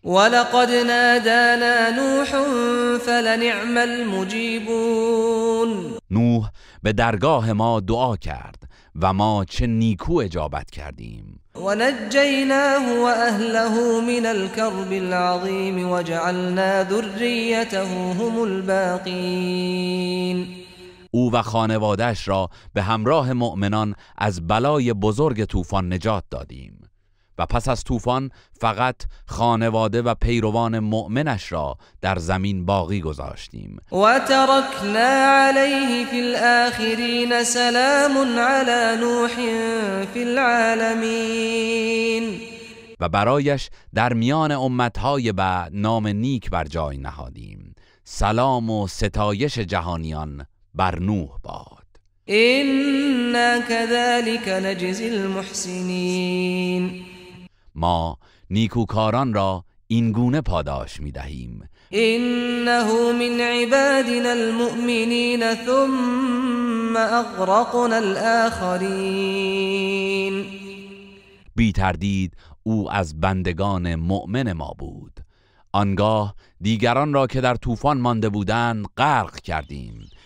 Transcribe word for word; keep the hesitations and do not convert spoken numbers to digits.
ولقد نادانا نوح فلنعم المجیبون. نوح به درگاه ما دعا کرد و ما چه نیکو اجابت کردیم. ونجیناه وأهله من الكرب العظیم وجعلنا ذریته هم الباقین. او و خانواده‌اش را به همراه مؤمنان از بلای بزرگ طوفان نجات دادیم و پس از طوفان فقط خانواده و پیروان مؤمنش را در زمین باقی گذاشتیم. و ترکنا علیه فی الآخرین سلام علی نوح فی العالمین. و برایش در میان امتهای بعد نام نیک بر جای نهادیم. سلام و ستایش جهانیان بر نوح باد. إنا كذلك نجزی المحسنین. ما نیکوکاران را این گونه پاداش می دهیم. إنه من عبادنا المؤمنین ثم اغرقنا الآخرین. بی تردید او از بندگان مؤمن ما بود. آنگاه دیگران را که در طوفان مانده بودند غرق کردیم